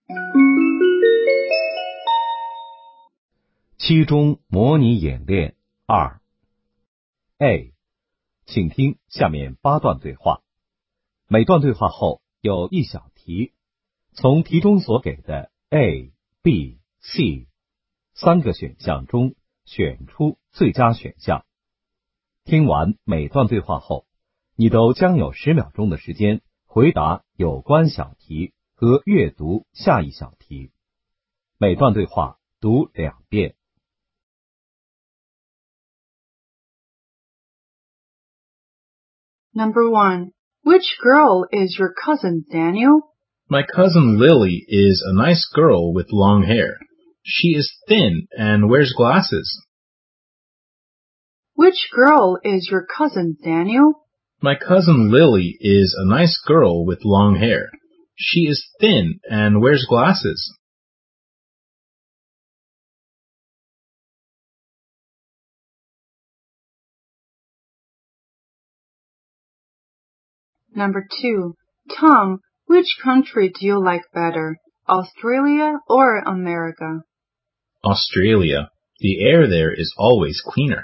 期中模拟演练2 A， 请听下面8段对话，每段对话后有一小题，从题中所给的 A、B、C 3个选项中选出最佳选项。听完每段对话后，你都将有10秒钟的时间回答有关小题和阅读下一小题。每段对话读2遍。 Number 1. Which girl is your cousin, Daniel? My cousin Lily is a nice girl with long hair. She is thin and wears glasses. Which girl is your cousin, Daniel? My cousin Lily is a nice girl with long hair. She is thin and wears glasses. Number 2. Tom, which country do you like better, Australia or America? Australia. The air there is always cleaner.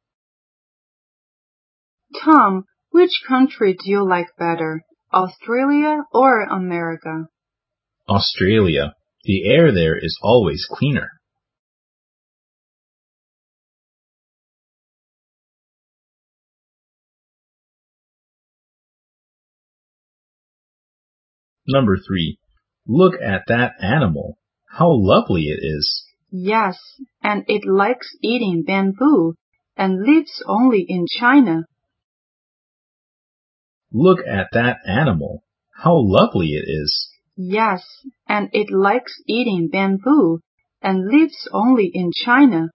Tom, which country do you like better, Australia or America? Australia. The air there is always cleaner. Number 3. Look at that animal. How lovely it is. Yes, and it likes eating bamboo and lives only in China. Look at that animal. How lovely it is. Yes, and it likes eating bamboo and lives only in China.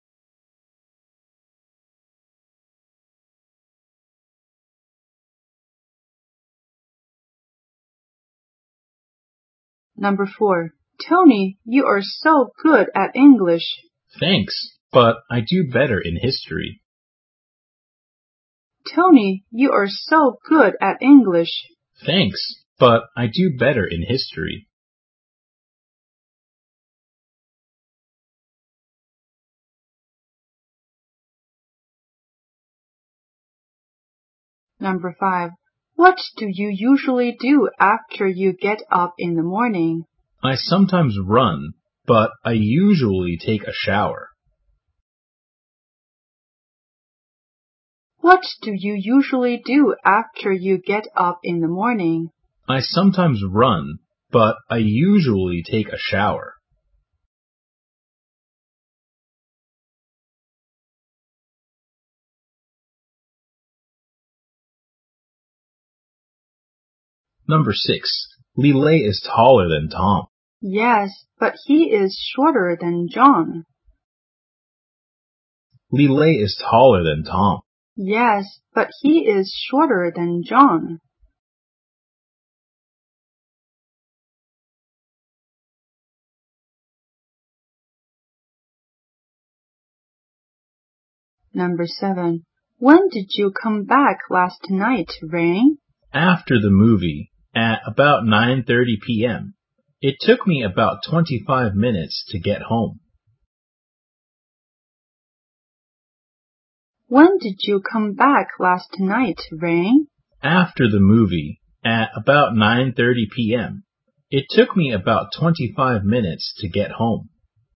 Number 4. Tony, you are so good at English. Thanks, but I do better in history. Tony, you are so good at English. Thanks, but I do better in history. Number 5. What do you usually do after you get up in the morning? I sometimes run, but I usually take a shower. What do you usually do after you get up in the morning? I sometimes run, but I usually take a shower. Number 6. Lily is taller than Tom. Yes, but he is shorter than John. Lily is taller than Tom. Yes, but he is shorter than John. Number 7. When did you come back last night, Rain? After the movie, at about 9:30 p.m. It took me about 25 minutes to get home. When did you come back last night, Rain? After the movie, at about 9:30 p.m. It took me about 25 minutes to get home.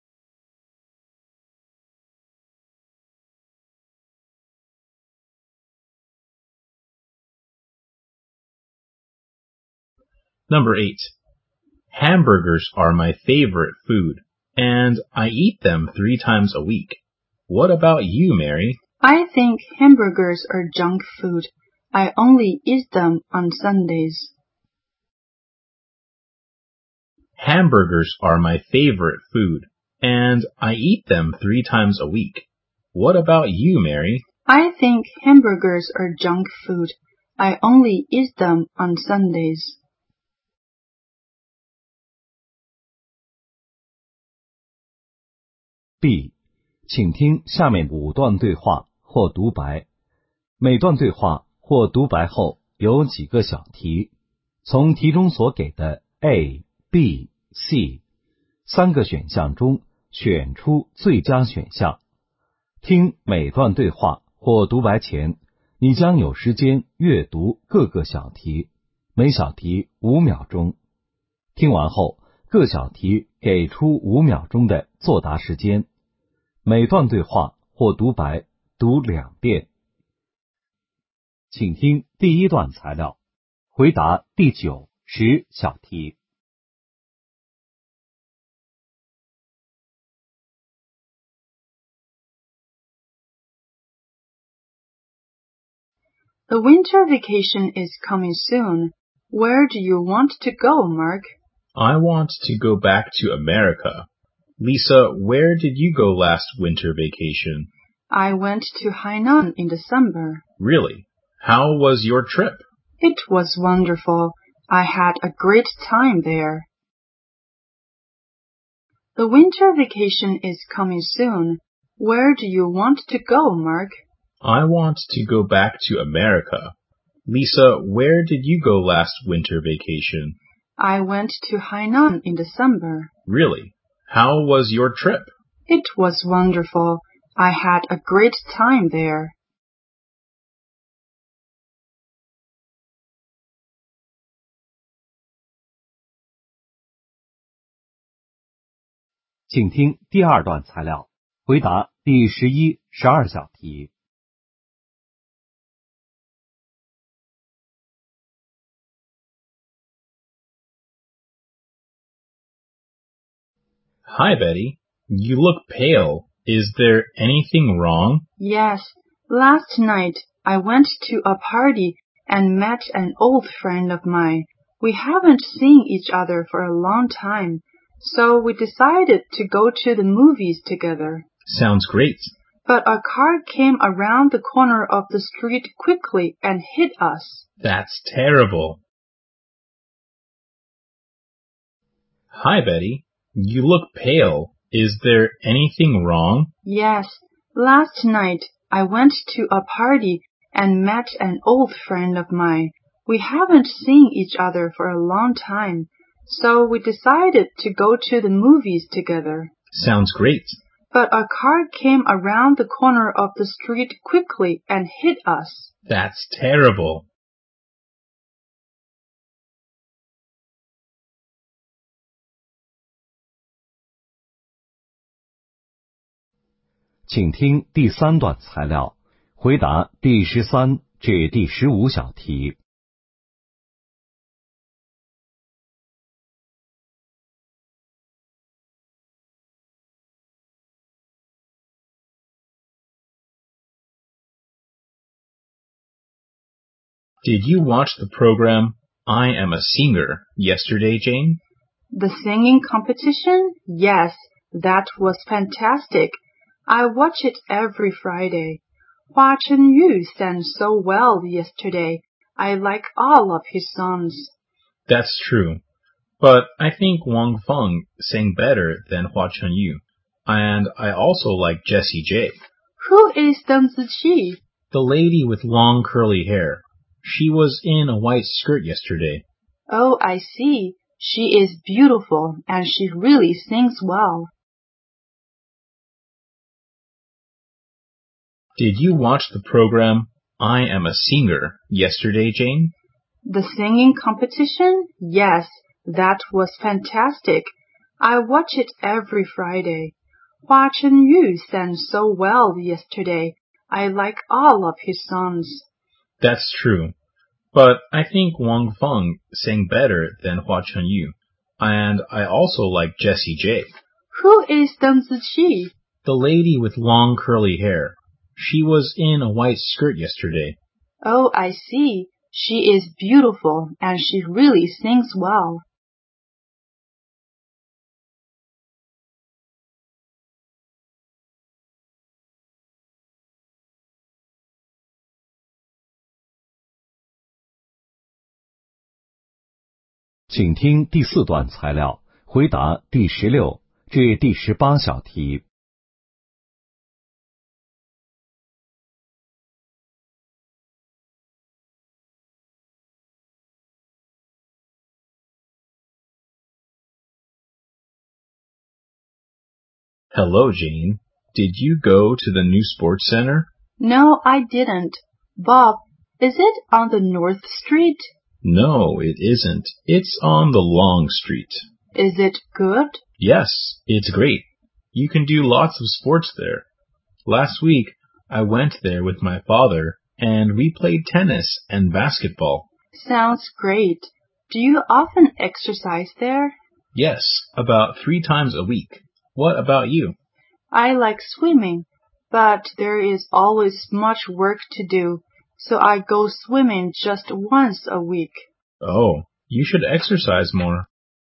Number 8. Hamburgers are my favorite food, and I eat them 3 times a week. What about you, Mary? I think hamburgers are junk food. I only eat them on Sundays. Hamburgers are my favorite food, and I eat them 3 times a week. What about you, Mary? I think hamburgers are junk food. I only eat them on Sundays. B， 请听下面5段对话或独白，每段对话或独白后有几个小题，从题中所给的 A、B、 C 3个选项中选出最佳选项。听每段对话或独白前，你将有时间阅读各个小题，每小题5秒钟。听完后，各小题给出5秒钟的作答时间。每段对话或独白读2遍。请听第一段材料，回答第9、10小题。 The winter vacation is coming soon. Where do you want to go, Mark? I want to go back to America. Lisa, where did you go last winter vacation? I went to Hainan in December. Really? How was your trip? It was wonderful. I had a great time there. The winter vacation is coming soon. Where do you want to go, Mark? I want to go back to America. Lisa, where did you go last winter vacation? I went to Hainan in December. Really? How was your trip? It was wonderful. I had a great time there. 请听第二段材料，回答第11、12小题。 Hi, Betty. You look pale. Is there anything wrong? Yes, last night I went to a party and met an old friend of mine. We haven't seen each other for a long time, so we decided to go to the movies together. Sounds great. But a car came around the corner of the street quickly and hit us. That's terrible. Hi, Betty. You look pale. Is there anything wrong? Yes, last night I went to a party and met an old friend of mine. We haven't seen each other for a long time, so we decided to go to the movies together. Sounds great. But a car came around the corner of the street quickly and hit us. That's terrible. 请听第3段材料，回答第13至第15小题。 Did you watch the program I Am a Singer yesterday, Jane? The singing competition? Yes, that was fantastic. I watch it every Friday. Hua Chenyu sang so well yesterday. I like all of his songs. That's true. But I think Wang Feng sang better than Hua Chenyu. And I also like Jessie J. Who is Deng Ziqi? The lady with long curly hair. She was in a white skirt yesterday. Oh, I see. She is beautiful and she really sings well. Did you watch the program I Am a Singer yesterday, Jane? The singing competition? Yes, that was fantastic. I watch it every Friday. Hua Chenyu sang so well yesterday. I like all of his songs. That's true. But I think Wang Feng sang better than Hua Chenyu. And I also like Jessie J. Who is Deng Ziqi? The lady with long curly hair. She was in a white skirt yesterday. Oh, I see. She is beautiful and she really sings well. 请听第4段材料，回答第16至第18小题。 Hello, Jane. Did you go to the new sports center? No, I didn't. Bob, is it on the North Street? No, it isn't. It's on the Long Street. Is it good? Yes, it's great. You can do lots of sports there. Last week, I went there with my father, and we played tennis and basketball. Sounds great. Do you often exercise there? Yes, about 3 times a week. What about you? I like swimming, but there is always much work to do, so I go swimming just once a week. Oh, you should exercise more.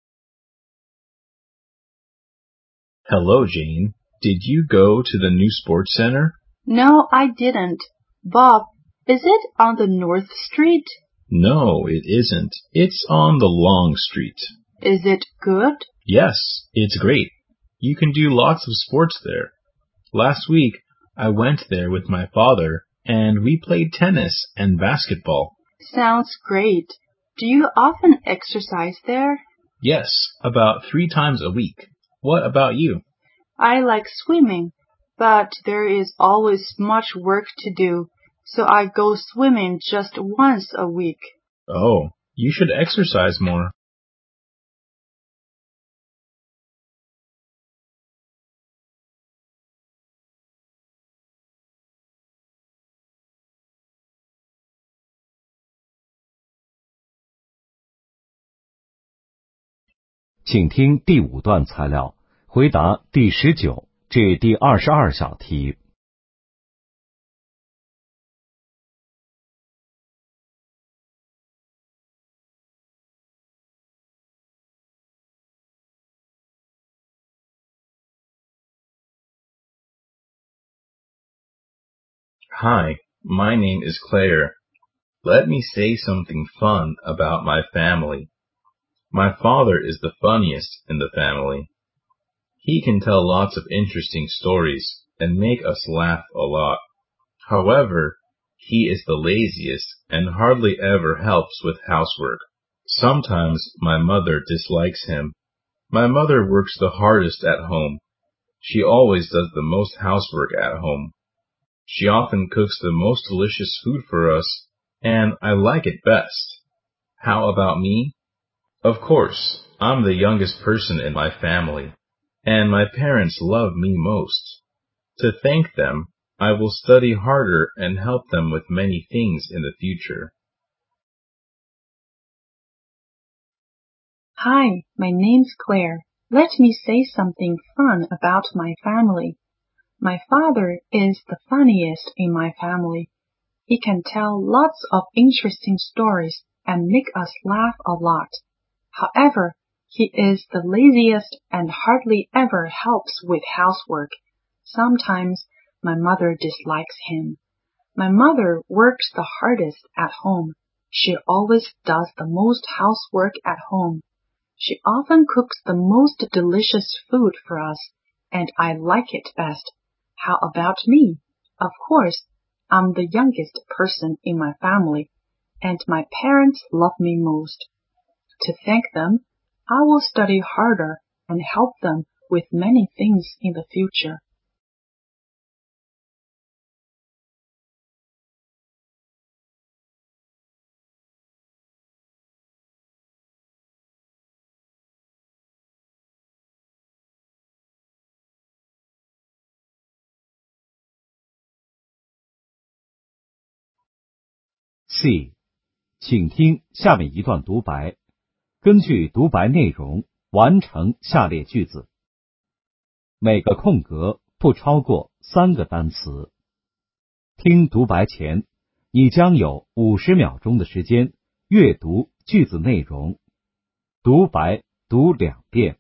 Hello, Jane. Did you go to the new sports center? No, I didn't. Bob, is it on the North Street? No, it isn't. It's on the Long Street. Is it good? Yes, it's great. You can do lots of sports there. Last week, I went there with my father, and we played tennis and basketball. Sounds great. Do you often exercise there? Yes, about 3 times a week. What about you? I like swimming, but there is always much work to do, so I go swimming just once a week. Oh, you should exercise more. 请听第5段材料，回答第19至第22小题。 Hi, my name is Claire. Let me say something fun about my family. My father is the funniest in the family. He can tell lots of interesting stories and make us laugh a lot. However, he is the laziest and hardly ever helps with housework. Sometimes my mother dislikes him. My mother works the hardest at home. She always does the most housework at home. She often cooks the most delicious food for us, and I like it best. How about me? Of course, I'm the youngest person in my family, and my parents love me most. To thank them, I will study harder and help them with many things in the future. Hi, my name's Claire. Let me say something fun about my family. My father is the funniest in my family. He can tell lots of interesting stories and make us laugh a lot. However, he is the laziest and hardly ever helps with housework. Sometimes my mother dislikes him. My mother works the hardest at home. She always does the most housework at home. She often cooks the most delicious food for us, and I like it best. How about me? Of course, I'm the youngest person in my family, and my parents love me most. To thank them, I will study harder and help them with many things in the future. C， 请听下面一段独白，根据独白内容完成下列句子。每个空格不超过3个单词。听独白前，你将有50秒钟的时间阅读句子内容。独白读2遍。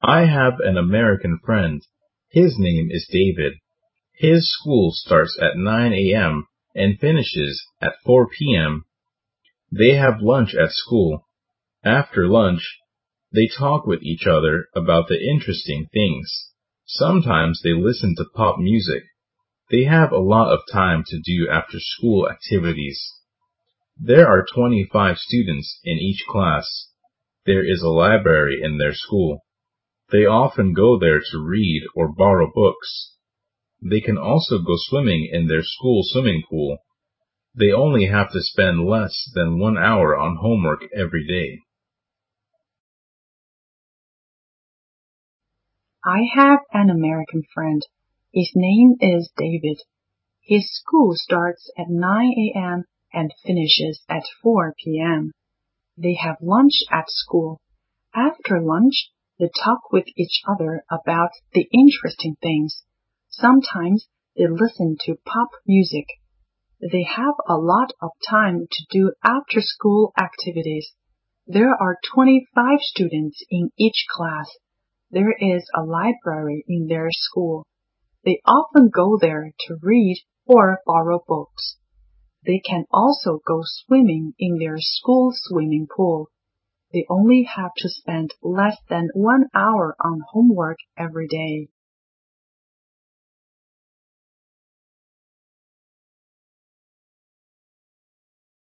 I have an American friend. His name is David. His school starts at 9 a.m. and finishes at 4 p.m. They have lunch at school. After lunch, they talk with each other about the interesting things. Sometimes they listen to pop music. They have a lot of time to do after-school activities. There are 25 students in each class. There is a library in their school. They often go there to read or borrow books. They can also go swimming in their school swimming pool. They only have to spend less than 1 hour on homework every day. I have an American friend. His name is David. His school starts at 9 a.m. and finishes at 4 p.m. They have lunch at school. After lunch, they talk with each other about the interesting things. Sometimes they listen to pop music. They have a lot of time to do after-school activities. There are 25 students in each class. There is a library in their school. They often go there to read or borrow books. They can also go swimming in their school swimming pool. They only have to spend less than 1 hour on homework every day.